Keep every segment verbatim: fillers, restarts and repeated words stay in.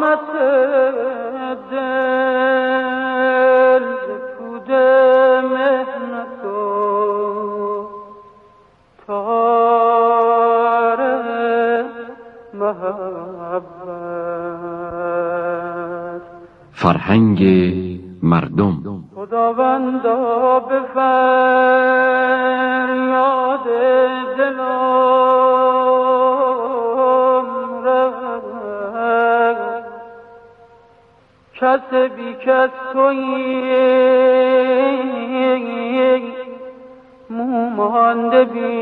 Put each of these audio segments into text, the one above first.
قامت دل پود مهنت و تار محبت. فرهنگ مردم. خداوندا به فریاد دلم رس، کس بی کس تویی، مو مانده بی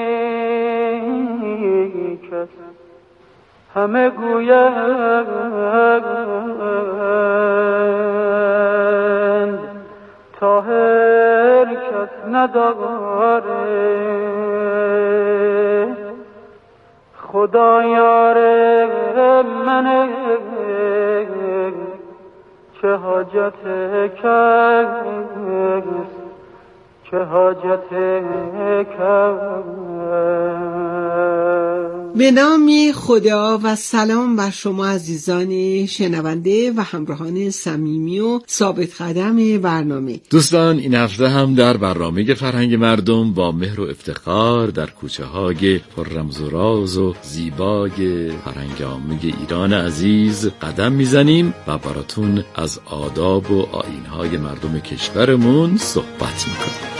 کس، همه گویند طاهر کس نداره، خدا یار منه، چه حاجت کس، چه حاجت کس. به نام خدا و سلام بر شما عزیزان شنونده و همراهان صمیمی و ثابت قدم برنامه. دوستان، این هفته هم در برنامه فرهنگ مردم با مهر و افتخار در کوچه های پر رمز و راز و زیبای فرهنگ‌آمیز ایران عزیز قدم میزنیم و براتون از آداب و آیین‌های مردم کشورمون صحبت میکنیم.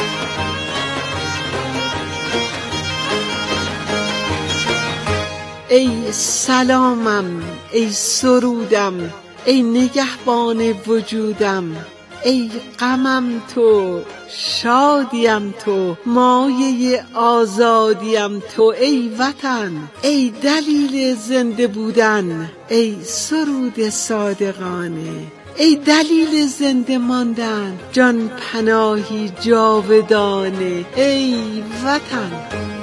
ای سلامم، ای سرودم، ای نگهبان وجودم، ای غمم تو، شادیم تو، مایه آزادیم تو، ای وطن، ای دلیل زنده بودن، ای سرود صادقانه، ای دلیل زنده ماندن، جان پناهی جاودانه، ای وطن.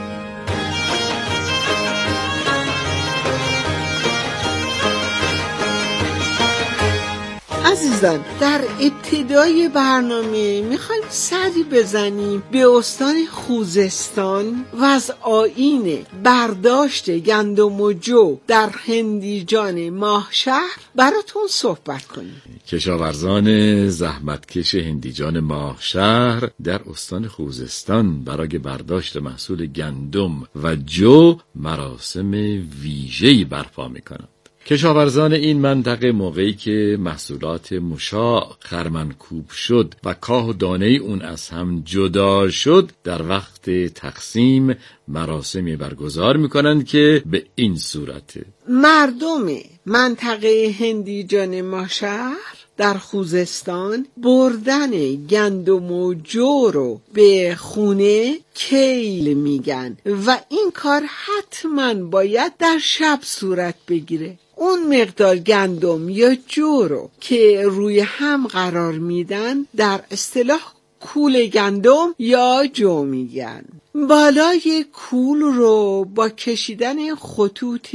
عزیزان، در ابتدای برنامه میخوایم سری بزنیم به استان خوزستان و از آیین برداشت گندم و جو در هندیجان ماهشهر براتون صحبت کنیم. کشاورزان زحمتکش هندیجان ماهشهر در استان خوزستان برای برداشت محصول گندم و جو مراسم ویژه‌ای برپا میکنند. کشاورزان این منطقه موقعی که محصولات مشاع خرمنکوب شد و کاه و دانه اون از هم جدا شد، در وقت تقسیم مراسمی برگزار میکنند که به این صورته: مردم منطقه هندیجان ماهشهر در خوزستان بردن گندم و جو رو به خونه کیل میگن و این کار حتما باید در شب صورت بگیره. اون مقدار گندم یا جو رو که روی هم قرار میدن در اصطلاح کول گندم یا جو میگن. بالای کول رو با کشیدن خطوط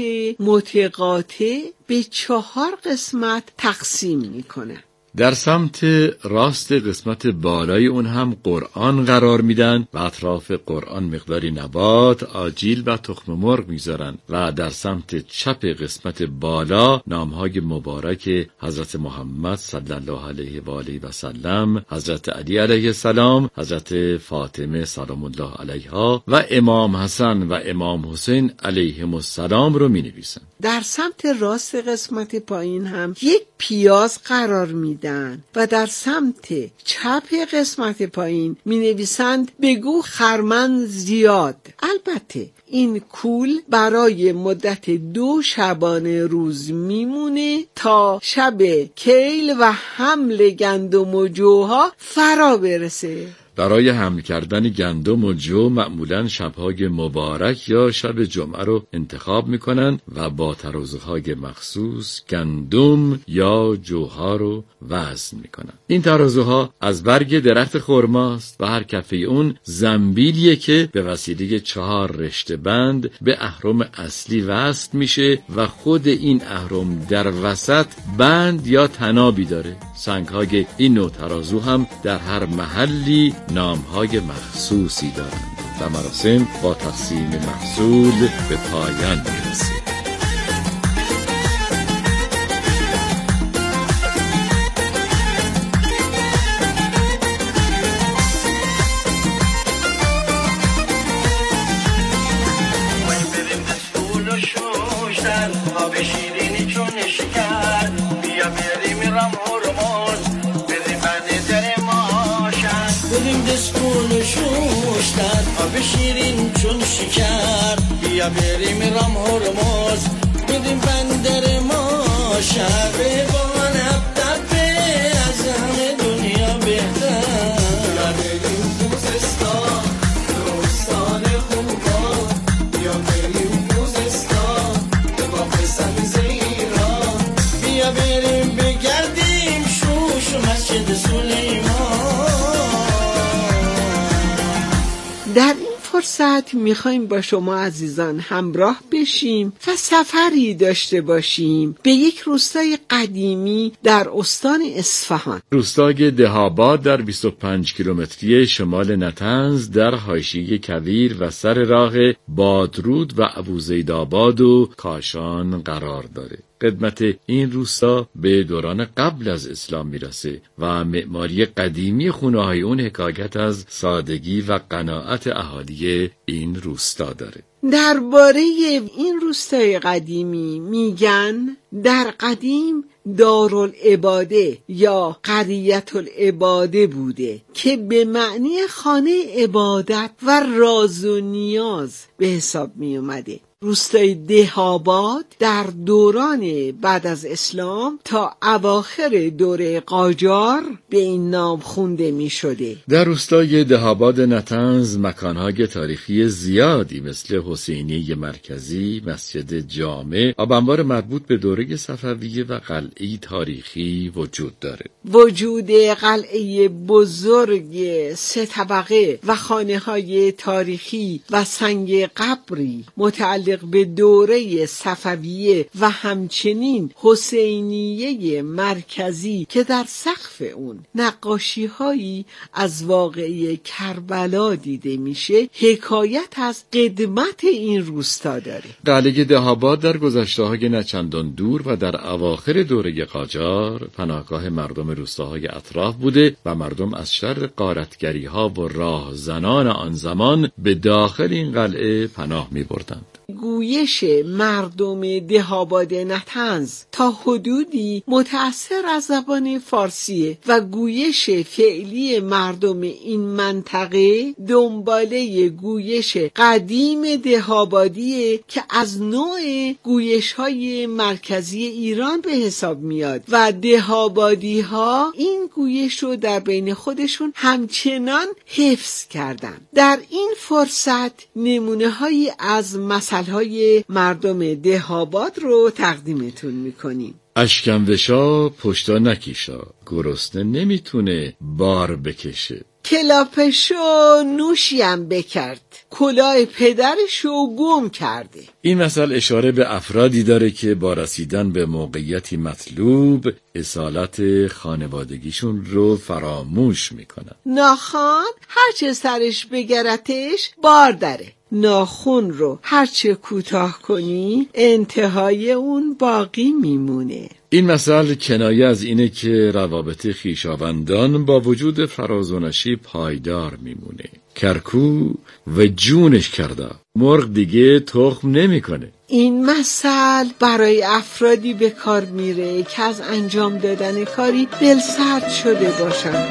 متقاطع به چهار قسمت تقسیم میکنن. در سمت راست قسمت بالای اون هم قرآن قرار میدن و اطراف قرآن مقداری نبات، آجیل و تخم مرغ میذارن و در سمت چپ قسمت بالا نامهای مبارک حضرت محمد صلی الله علیه و آله و سلم، حضرت علی علیه السلام، حضرت فاطمه سلام الله علیها و امام حسن و امام حسین علیهم السلام رو می نویسن. در سمت راست قسمت پایین هم یک پیاز قرار میدن و در سمت چپ قسمت پایین می نویسند بگو خرمن زیاد. البته این کول برای مدت دو شبانه روز میمونه تا شب کیل و حمل گندم و جوها فرا برسه. برای حمل کردن گندم و جو معمولاً شب‌های مبارک یا شب جمعه رو انتخاب میکنن و با ترازوهای مخصوص گندم یا جوها رو وزن میکنن. این ترازوها از برگ درخت خرماست و هر کفه اون زنبیلیه که به وسیله چهار رشته بند به اهرم اصلی وصل میشه و خود این اهرم در وسط بند یا تنابی داره. سنگ‌های این نوع ترازو هم در هر محلی نام‌های مخصوصی دارند و مراسم با تقسیم محصول به پایان میرسه. خوشتر آب شیرین چون شکر. بیا بریم رام هرمز بدیم بندر ما شهر با نبدبه از همه دنیا بهتر. بیا بریم خوزستان دوستان خوبا، بیا بریم خوزستان با پسند ایران. بیا بریم بگردیم شوش و مسجد سلیمان. در این فرصت میخوایم با شما عزیزان همراه بشیم و سفری داشته باشیم به یک روستای قدیمی در استان اصفهان. روستای دهاباد در بیست و پنج کیلومتری شمال نطنز در حاشیه کویر و سر راه بادرود و ابوزیدآباد و کاشان قرار داره. قدمت این روستا به دوران قبل از اسلام میرسه و معماری قدیمی خونه‌های اون حکایت از سادگی و قناعت اهالی این روستا داره. درباره این روستای قدیمی میگن در قدیم دارالعباده یا قریة العباده بوده که به معنی خانه عبادت و راز و نیاز به حساب می اومده. روستای دهاباد در دوران بعد از اسلام تا اواخر دوره قاجار به این نام خونده می شده. در روستای دهاباد نطنز مکانهای تاریخی زیادی مثل حسینیه مرکزی، مسجد جامع، آب انبار مربوط به دوره صفویه و قلعه تاریخی وجود داره. وجود قلعه بزرگ سه طبقه و خانه‌های تاریخی و سنگ قبری متعلق به دوره صفویه و همچنین حسینیه مرکزی که در سقف اون نقاشی‌هایی از واقعه کربلا دیده میشه حکایت از قدمت این روستا داره. قلعه دهاباد در گذشته‌های نچندان دور و در اواخر دوره قاجار پناهگاه مردم روستاهای اطراف بوده و مردم از شر غارتگری‌ها و راهزنان آن زمان به داخل این قلعه پناه می‌بردند. گویش مردم دهاباد نطنز تا حدودی متأثر از زبان فارسیه و گویش فعلی مردم این منطقه دنباله گویش قدیم دهابادیه که از نوع گویش های مرکزی ایران به حساب میاد و دهابادی ها این گویش رو در بین خودشون همچنان حفظ کردن. در این فرصت نمونه هایی از مثل های مردم دهاباد رو تقدیمتون میکنیم. اشکم پشتا نکیشا، گرسنه نمیتونه بار بکشه. کلاپشو نوشیم بکرد، کلاه پدرشو گم کرده. این مثل اشاره به افرادی داره که با رسیدن به موقعیتی مطلوب اصالت خانوادگیشون رو فراموش میکنن. ناخان هرچه سرش بگرتش بار داره. ناخون رو هرچه کوتاه کنی انتهای اون باقی میمونه. این مثل کنایه از اینه که روابط خویشاوندان با وجود فراز و نشیب پایدار میمونه. کرکو و جونش کرده، مرغ دیگه تخم نمیکنه. این مثل برای افرادی به کار میره که از انجام دادن کاری دلسرد شده باشن.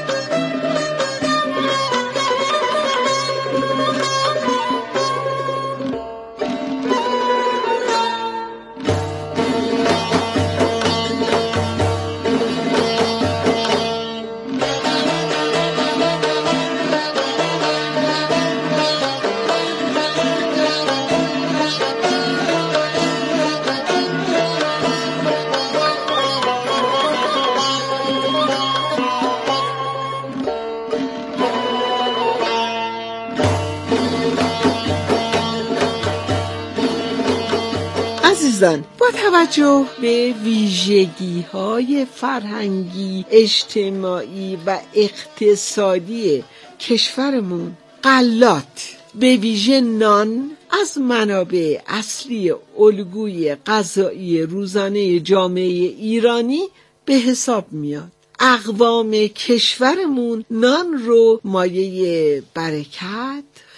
با توجه به ویژگی‌های فرهنگی، اجتماعی و اقتصادی کشورمون، غلات به ویژه نان از منابع اصلی الگوی غذایی روزانه جامعه ایرانی به حساب میاد. اقوام کشورمون نان رو مایه برکت،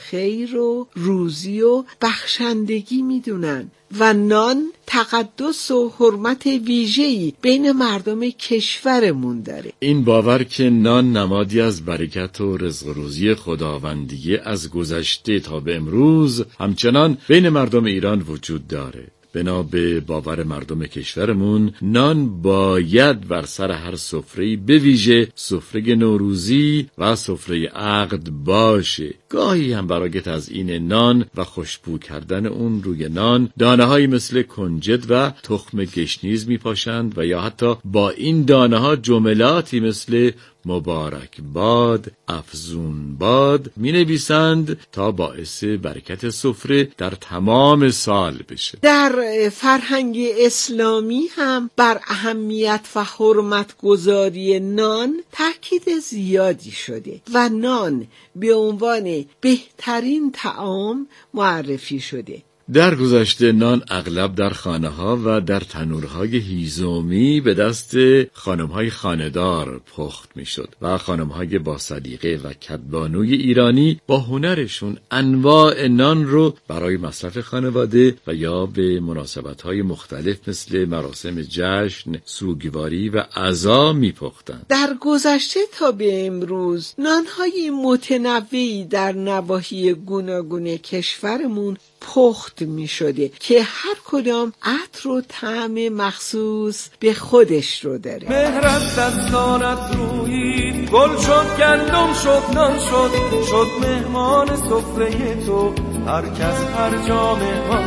خیر و روزی و بخشندگی میدونن و نان تقدس و حرمت ویژه‌ای بین مردم کشورمون داره. این باور که نان نمادی از برکت و رزق و روزی خداوندی از گذشته تا به امروز همچنان بین مردم ایران وجود داره. بنا به باور مردم کشورمون نان باید بر سر هر سفره‌ای به ویژه سفره نوروزی و سفره عقد باشه. گاهی هم برای تزیین نان و خوشبو کردن اون روی نان دانه‌هایی مثل کنجد و تخم گشنیز میپاشند و یا حتی با این دانه‌ها جملاتی مثل مبارک باد، افزون باد می نویسند تا باعث برکت سفره در تمام سال بشه. در فرهنگ اسلامی هم بر اهمیت و حرمت گذاری نان تاکید زیادی شده و نان به عنوان بهترین طعام معرفی شده. در گذشته نان اغلب در خانه‌ها و در تنورهای هیزومی به دست خانم‌های خانه‌دار پخت می‌شد و خانم‌های با سلیقه و کدبانوی ایرانی با هنرشون انواع نان رو برای مصرف خانواده و یا به مناسبت‌های مختلف مثل مراسم جشن، سوگواری و عزا می‌پختند. در گذشته تا به امروز نان‌های متنوعی در نواحی گوناگون کشورمون پخت می شده که هر کدام عطر و طعم مخصوص به خودش رو داره. مهرت دستانت روی گل شد، گندم شد، نان شد، شد مهمان سفره تو، هر کس هر جا مهمان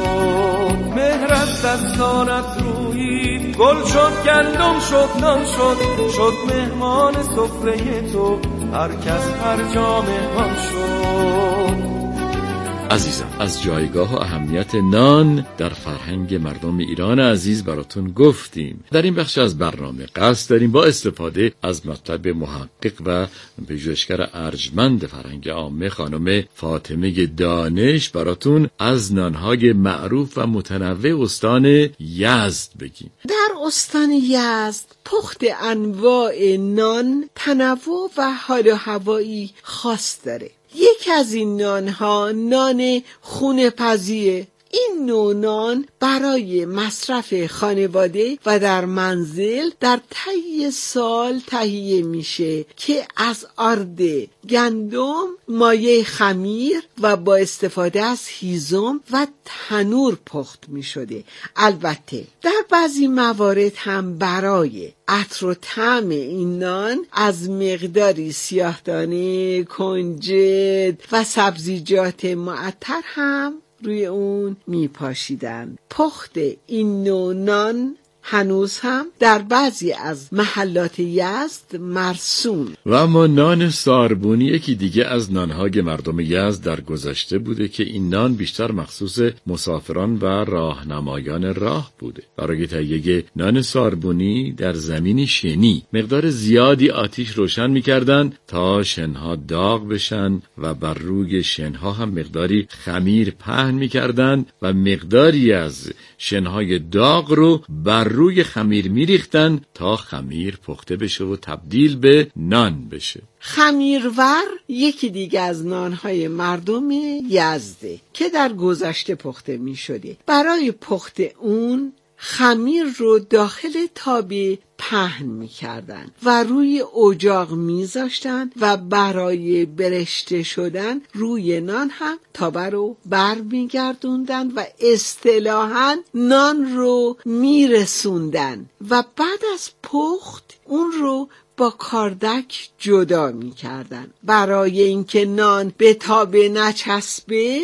شد. مهرت دستانت روی گل شد، گندم شد، نان شد، شد مهمان سفره تو، هر کس هر جا مهمان شد. عزیزم، از جایگاه و اهمیت نان در فرهنگ مردم ایران عزیز براتون گفتیم. در این بخش از برنامه قصد داریم با استفاده از مطلب محقق و پژوهشگر ارجمند فرهنگ عامه خانم فاطمه دانش براتون از نانهای معروف و متنوع استان یزد بگیم. در استان یزد پخت انواع نان تنوع و حال و هوایی خاص داره. یکی از این نانها نان خونه پزیه. این نوع نان برای مصرف خانواده و در منزل در طی سال تهیه میشه که از آرد گندم، مایه خمیر و با استفاده از هیزم و تنور پخت میشده. البته در بعضی موارد هم برای عطر و طعم این نان از مقداری سیاه‌دانه، کنجد و سبزیجات معطر هم روی اون میپاشیدن. پخت این نوع نان هنوز هم در بعضی از محلات یزد مرسوم. و اما نان ساربونی یکی دیگه از نانهای مردم یزد در گذشته بوده که این نان بیشتر مخصوص مسافران و راهنمایان راه بوده. برای تهیه نان ساربونی در زمین شنی مقدار زیادی آتیش روشن میکردن تا شنها داغ بشن و بر روی شنها هم مقداری خمیر پهن میکردن و مقداری از شنهای داغ رو بر روی خمیر میریختن تا خمیر پخته بشه و تبدیل به نان بشه. خمیرور یکی دیگه از نانهای مردم یزده که در گذشته پخته می شده. برای پخت اون خمیر رو داخل تابه پهن می کردن و روی اجاق می زاشتن و برای برشته شدن روی نان هم تابه رو بر می گردوندن و اصطلاحاً نان رو می رسوندن و بعد از پخت اون رو با کاردک جدا می کردن. برای اینکه نان به تابه نچسبه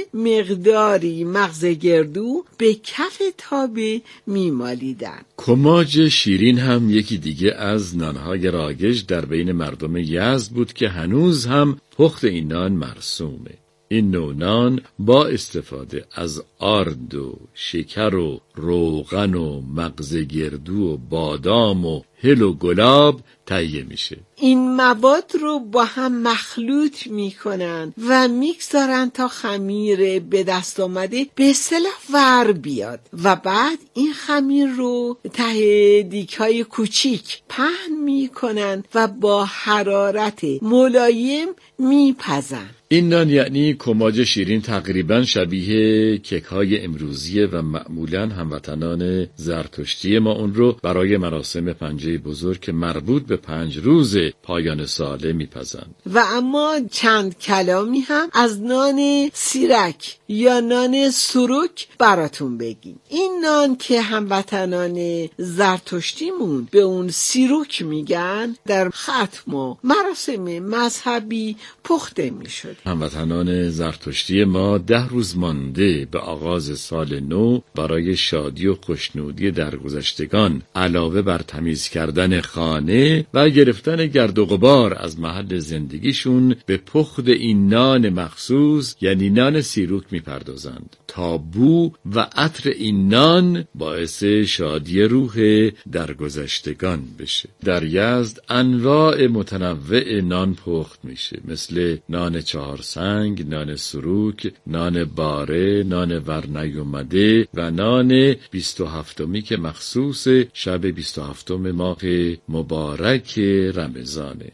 مقداری مغز گردو به کف تابه می مالیدن. کماج شیرین هم یکی دیگه از نانهای رایج در بین مردم یزد بود که هنوز هم پخت این نان مرسومه. این نوع نان با استفاده از آرد و شکر و روغن و مغز گردو و بادام و هل و گلاب تهیه میشه. این مواد رو با هم مخلوط میکنن و میگذارن تا خمیر به دست آمده به اصطلاح ور بیاد و بعد این خمیر رو ته دیگ‌های کوچیک پهن میکنن و با حرارت ملایم میپزن. این نان یعنی کماج شیرین تقریبا شبیه کیک‌های امروزیه و معمولاً هموطنان زرتشتی ما اون رو برای مراسم پنجه بزرگ که مربوط به پنج روز پایان ساله میپزند. و اما چند کلامی هم از نان سیرک یا نان سروک براتون بگیم. این نان که هموطنان زرتشتیمون به اون سیروک میگن در ختم و مراسم مذهبی پخته میشد. هموطنان زرتشتی ما ده روز مانده به آغاز سال نو برای شادی و خوشنودی درگذشتگان علاوه بر تمیز کردن خانه و گرفتن گرد و غبار از محل زندگیشون به پخت این نان مخصوص یعنی نان سیروک میپردازند تا بو و عطر این نان باعث شادی روح درگذشتگان بشه. در یزد انواع متنوع نان پخت میشه، مثل نان چهار سنگ، نان سروک، نان باره، نان ورنیومده و نان بیست و هفتمی که مخصوص شب بیست و هفتم ماه مبارک رمضانه.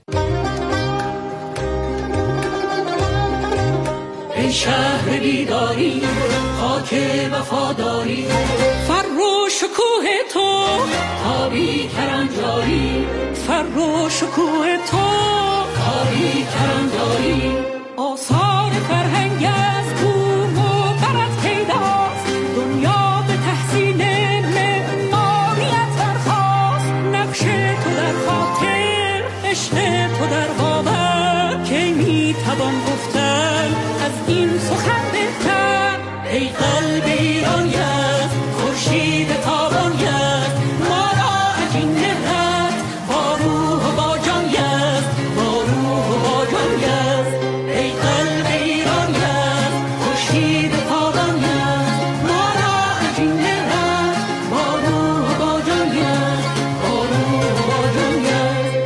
ای شهر بیداری، خاک وفاداری، فر و شکوه تو تابی کرنجاری، فر و شکوه تو تابی کرنجاری، آثار فرهنگ از بوم و برد پیداست، دنیا به تحسین معماریت برخاست، نقش تو در خاطر، عشق تو در باور، کی میتوان گفتن از این سخن بهتر. ای قلب ایران یزد، خورشید تابان یزد، ما را از این نهت با روح و با جان یزد، با روح و با جان یزد. ای قلب ایران یزد، خورشید تابان یزد، ما را از این نهت با روح و با جان یزد، با روح و با جان یزد.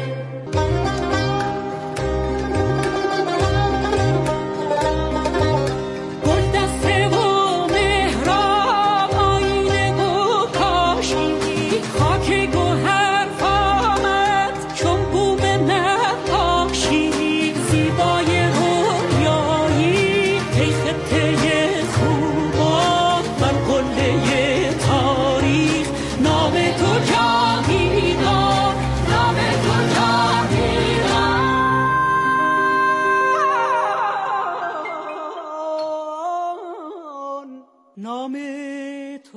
نام تو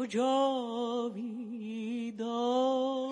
جاویدان.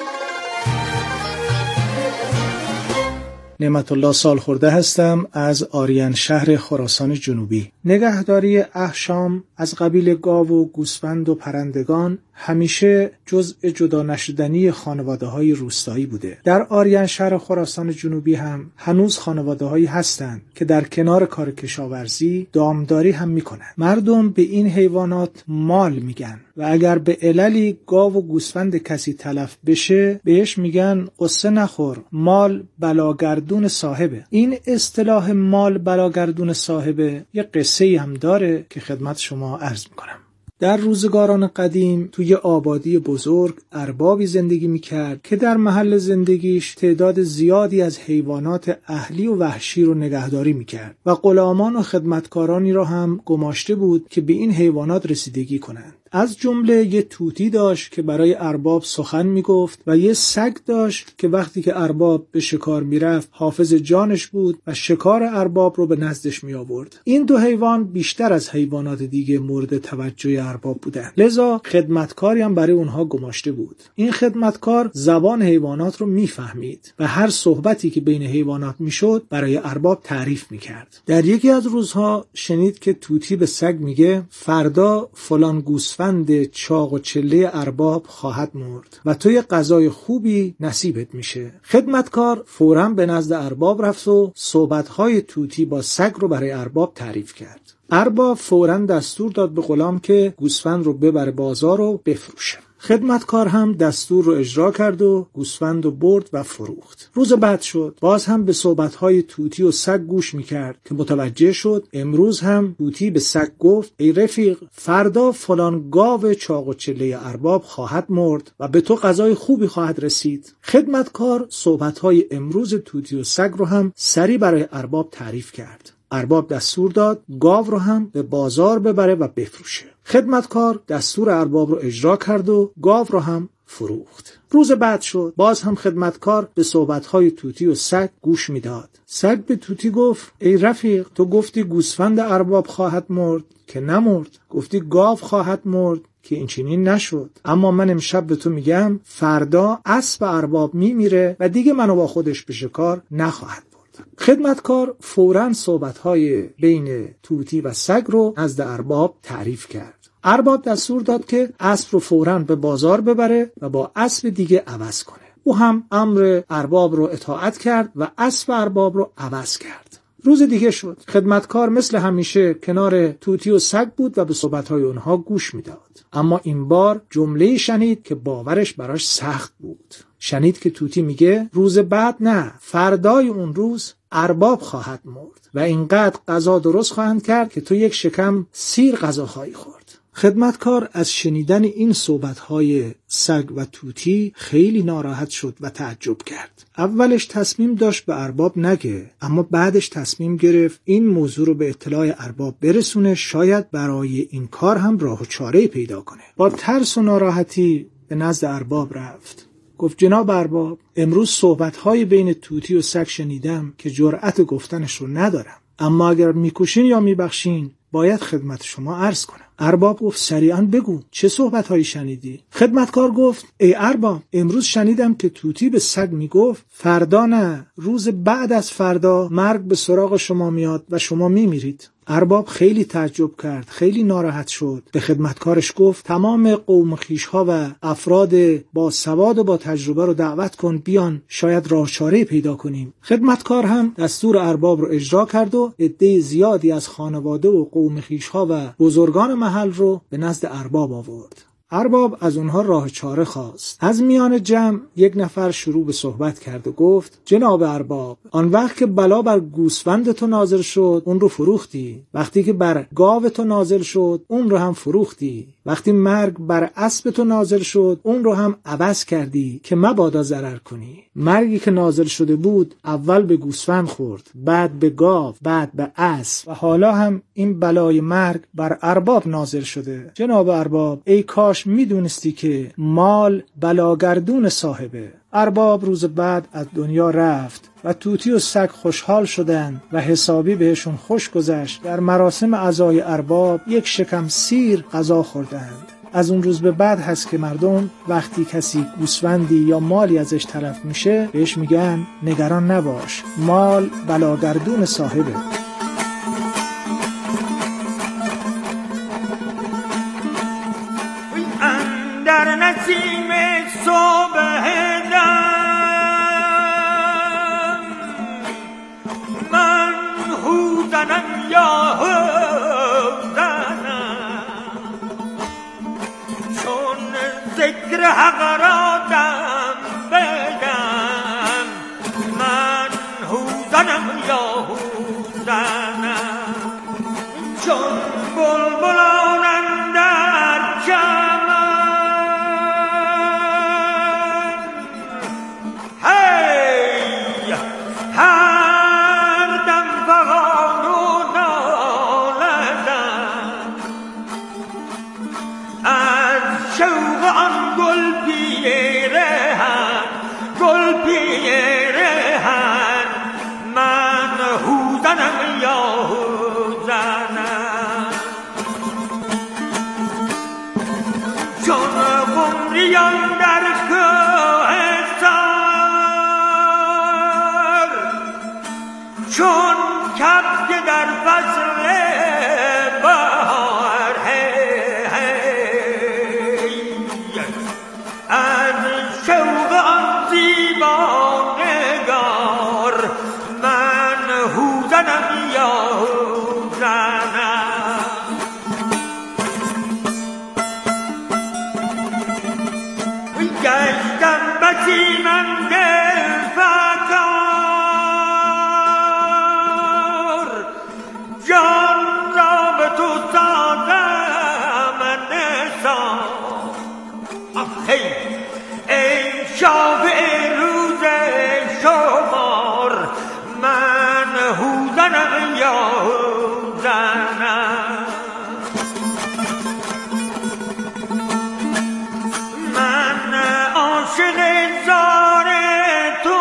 نعمت الله سالخورده هستم از آریان شهر خراسان جنوبی. نگهداری احشام از قبیل گاو و گوسفند و پرندگان همیشه جزء جدا نشدنی خانواده‌های روستایی بوده. در آریان شهر خراسان جنوبی هم هنوز خانواده‌هایی هستند که در کنار کار کشاورزی دامداری هم میکنن. مردم به این حیوانات مال میگن و اگر به عللی گاو و گوسفند کسی تلف بشه بهش میگن قصه نخور، مال بلاگردون صاحبه. این اصطلاح مال بلاگردون صاحبه یه قصه‌ای هم داره که خدمت شما عرض میکنم. در روزگاران قدیم توی آبادی بزرگ اربابی زندگی میکرد که در محل زندگیش تعداد زیادی از حیوانات اهلی و وحشی رو نگهداری میکرد و غلامان و خدمتکارانی را هم گماشته بود که به این حیوانات رسیدگی کنند. از جمله یه طوطی داشت که برای ارباب سخن میگفت و یه سگ داشت که وقتی که ارباب به شکار میرفت حافظ جانش بود و شکار ارباب رو به نزدش می آورد. این دو حیوان بیشتر از حیوانات دیگه مورد توجه ارباب بودن، لذا خدمتکاری هم برای اونها گماشته بود. این خدمتکار زبان حیوانات رو میفهمید و هر صحبتی که بین حیوانات میشد برای ارباب تعریف میکرد. در یکی از روزها شنید که طوطی به سگ میگه فردا فلان گوسفند چاق و چله ارباب خواهد مرد و توی غذای خوبی نصیبت میشه. خدمتکار فوراً به نزد ارباب رفت و صحبت‌های طوطی با سگ رو برای ارباب تعریف کرد. ارباب فوراً دستور داد به غلام که گوسفند رو ببره بازار و بفروشه. خدمتکار هم دستور رو اجرا کرد و گوسفند رو برد و فروخت. روز بعد شد، باز هم به صحبت‌های طوطی و سگ گوش می‌کرد که متوجه شد امروز هم طوطی به سگ گفت ای رفیق، فردا فلان گاو چاق و چله ارباب خواهد مرد و به تو غذای خوبی خواهد رسید. خدمتکار صحبت‌های امروز طوطی و سگ رو هم سری برای ارباب تعریف کرد. ارباب دستور داد گاو رو هم به بازار ببره و بفروشه. خدمتکار دستور ارباب رو اجرا کرد و گاو رو هم فروخت. روز بعد شد، باز هم خدمتکار به صحبت‌های طوطی و سگ گوش میداد. سگ به طوطی گفت ای رفیق، تو گفتی گوسفند ارباب خواهد مرد که نمرد، گفتی گاو خواهد مرد که این چنین نشد، اما من امشب به تو میگم فردا اسب ارباب میمیره و دیگه منو با خودش به شکار نخواهد. خدمتکار فوراً صحبت‌های بین طوطی و سگ رو نزد ارباب تعریف کرد. ارباب دستور داد که اسب رو فوراً به بازار ببره و با اسب دیگه عوض کنه. او هم امر ارباب رو اطاعت کرد و اسب ارباب رو عوض کرد. روز دیگه شد، خدمتکار مثل همیشه کنار طوطی و سگ بود و به صحبت‌های اونها گوش میداد. اما این بار جمله‌ای شنید که باورش براش سخت بود. شنید که طوطی میگه روز بعد نه، فردای اون روز ارباب خواهد مرد و اینقدر غذا درست خواهند کرد که تو یک شکم سیر غذا خواهی خورد. خدمتکار از شنیدن این صحبت‌های سگ و طوطی خیلی ناراحت شد و تعجب کرد. اولش تصمیم داشت به ارباب نگه، اما بعدش تصمیم گرفت این موضوع رو به اطلاع ارباب برسونه، شاید برای این کار هم راه و چاره پیدا کنه. با ترس و ناراحتی به نزد ارباب رفت. گفت جناب ارباب، امروز صحبت‌های بین طوطی و سگ شنیدم که جرأت گفتنش رو ندارم، اما اگر میکوشین یا میبخشین باید خدمت شما عرض کنم. ارباب گفت سریعاً بگو چه صحبت‌هایی شنیدی؟ خدمتکار گفت ای ارباب، امروز شنیدم که طوطی به سگ میگفت فردا نه، روز بعد از فردا مرگ به سراغ شما میاد و شما میمیرید. ارباب خیلی تعجب کرد، خیلی ناراحت شد. به خدمتکارش گفت تمام قوم خویش‌ها و افراد با سواد و با تجربه رو دعوت کن بیان، شاید راه چاره پیدا کنیم. خدمتکار هم دستور ارباب رو اجرا کرد و عده زیادی از خانواده و قوم خویش‌ها و بزرگان محل رو به نزد ارباب آورد. ارباب از اونها راه چاره خواست. از میان جمع یک نفر شروع به صحبت کرد و گفت جناب ارباب، آن وقت که بلا بر گوسفند تو نازل شد اون رو فروختی، وقتی که بر گاو تو نازل شد اون رو هم فروختی، وقتی مرگ بر اسب تو نازل شد اون رو هم عوض کردی که مبادا ضرر کنی. مرگی که نازل شده بود اول به گوسفند خورد، بعد به گاو، بعد به اسب و حالا هم این بلای مرگ بر ارباب نازل شده. جناب ارباب، ای کاش میدونستی که مال بلاگردون صاحبه. ارباب روز بعد از دنیا رفت و طوطی و سگ خوشحال شدند و حسابی بهشون خوش گذشت. در مراسم عزای ارباب یک شکم سیر غذا خوردند. از اون روز به بعد هست که مردم وقتی کسی گوسفندی یا مالی ازش طلب میشه بهش میگن نگران نباش، مال بلاگردون صاحبه. در نسیم صبح دم من هوزنم یا هوزنم، چون ذکر حق را دم بگم من هوزنم یا هوزنم، چون بلبلان اندر چمن در کوهستان چون کبک در فصل بهار از شوق آن زیبا نگار من هوزنم یا هوزنم. جنبتی من دل فکار جان را به تو سازم نثار آخی ای شافع روز شمار من هوزنم یا هوزنم من عاشق زار تو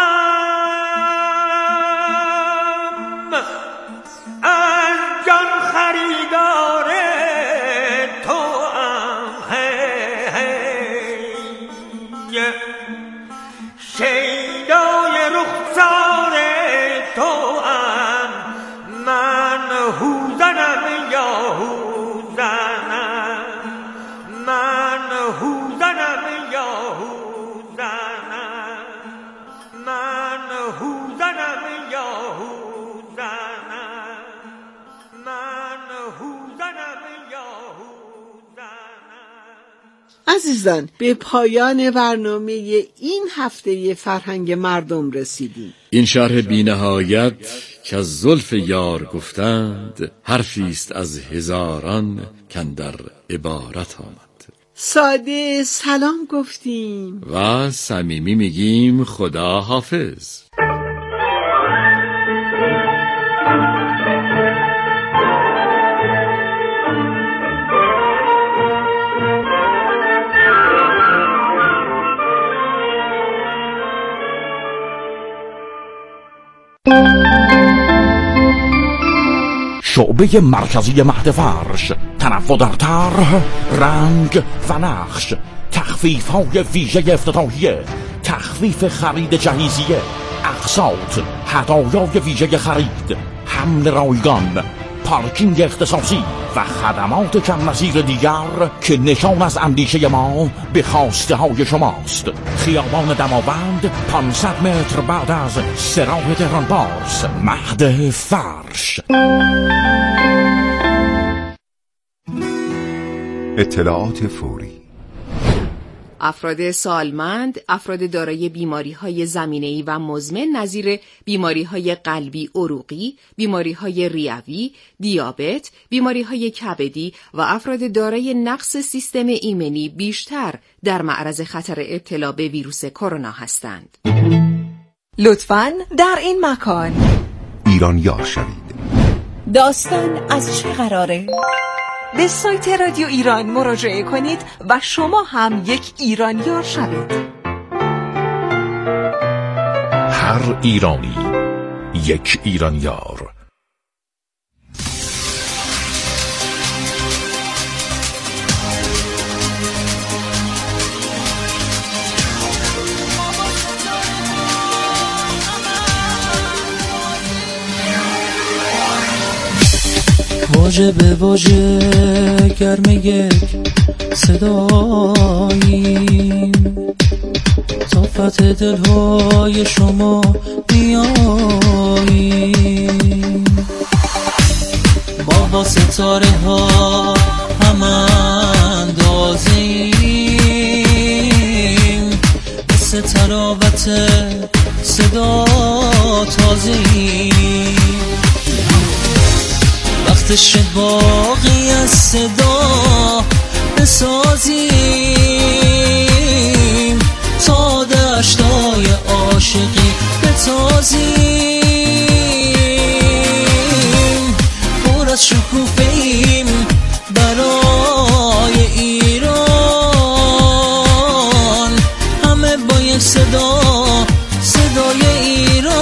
ام از جان خریدار تو ام شیدای رخسار تو ام من هوزنم یا هوزنم من هوزنم یا هوزنم من هوزنم یا هوزنم من هوزنم یا هوزنم. عزیزان به پایان برنامه این هفته فرهنگ مردم رسیدیم. این شرح بی‌نهایت که از زلف یار گفتند حرفی است از هزاران کاندر عبارت آمد. ساده سلام گفتیم و صمیمی میگیم خدا حافظ. شعبه مرکزی مهد فرش، تنوع در طرح، رنگ و نقش، تخفیف های ویژه افتتاحیه، تخفیف خرید جهیزیه، اقساط، هدایای ویژه خرید، حمل رایگان، پارکینگ اختصاصی و خدمات کم نظیر دیگر که نشان از اندیشه ما به خواسته های شماست. خیابان دماوند، پانصد متر بعد از سراح تهران پارس، مهد فرش. اطلاعات فوری. افراد سالمند، افراد دارای بیماری‌های زمینه‌ای و مزمن نظیر بیماری‌های قلبی عروقی، بیماری‌های ریوی، دیابت، بیماری‌های کبدی و افراد دارای نقص سیستم ایمنی بیشتر در معرض خطر ابتلا به ویروس کرونا هستند. لطفاً در این مکان ایران یار شوید. داستان از چه قراره؟ به سایت رادیو ایران مراجعه کنید و شما هم یک ایرانیار شوید. هر ایرانی یک ایرانیار. واژه به واژه گرم یک صداییم، تا فتح دلهای شما بیاییم. با با ستاره ها هم اندازیم، مثل تراوت صدا تازه‌ایم. وقتش باقی از صدا بسازیم، تا دشتای عاشقی بتازیم. پر از شکوفه‌ایم برای ایران، همه با یک صدا، صدای ایران.